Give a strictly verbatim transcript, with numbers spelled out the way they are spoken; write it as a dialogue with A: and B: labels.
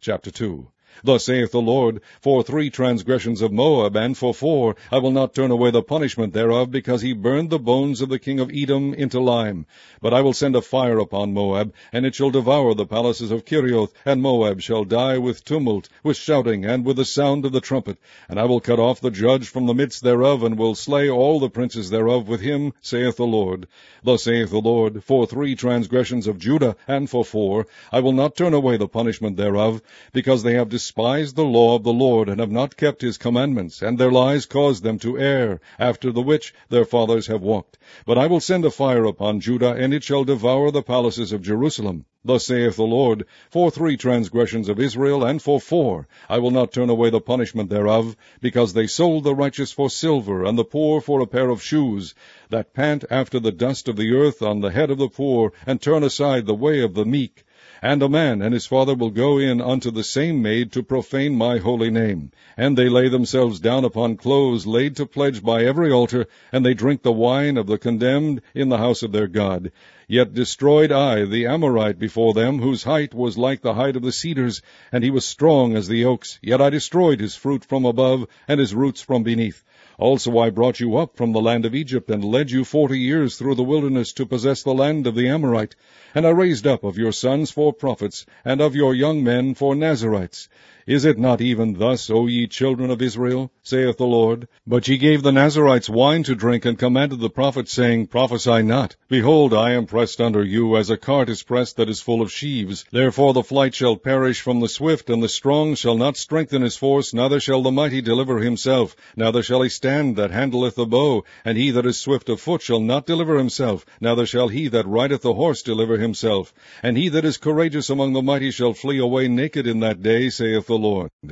A: Chapter two. Thus saith the Lord, For three transgressions of Moab, and for four, I will not turn away the punishment thereof, because he burned the bones of the king of Edom into lime. But I will send a fire upon Moab, and it shall devour the palaces of Kerioth, and Moab shall die with tumult, with shouting, and with the sound of the trumpet. And I will cut off the judge from the midst thereof, and will slay all the princes thereof with him, saith the Lord. Thus saith the Lord, For three transgressions of Judah, and for four, I will not turn away the punishment thereof, because they have despised the law of the Lord, and have not kept his commandments, and their lies caused them to err, after the which their fathers have walked. But I will send a fire upon Judah, and it shall devour the palaces of Jerusalem. Thus saith the Lord, For three transgressions of Israel, and for four, I will not turn away the punishment thereof, because they sold the righteous for silver, and the poor for a pair of shoes, that pant after the dust of the earth on the head of the poor, and turn aside the way of the meek. And a man and his father will go in unto the same maid to profane my holy name. And they lay themselves down upon clothes laid to pledge by every altar, and they drink the wine of the condemned in the house of their God. Yet destroyed I the Amorite before them, whose height was like the height of the cedars, and he was strong as the oaks. Yet I destroyed his fruit from above, and his roots from beneath. Also I brought you up from the land of Egypt, and led you forty years through the wilderness to possess the land of the Amorite. And I raised up of your sons for prophets, and of your young men for Nazarites. Is it not even thus, O ye children of Israel, saith the Lord? But ye gave the Nazarites wine to drink, and commanded the prophets, saying, Prophesy not. Behold, I am pressed under you, as a cart is pressed that is full of sheaves. Therefore the flight shall perish from the swift, and the strong shall not strengthen his force, neither shall the mighty deliver himself, neither shall he stand that handleth the bow, and he that is swift of foot shall not deliver himself, neither shall he that rideth the horse deliver himself. And he that is courageous among the mighty shall flee away naked in that day, saith the Lord.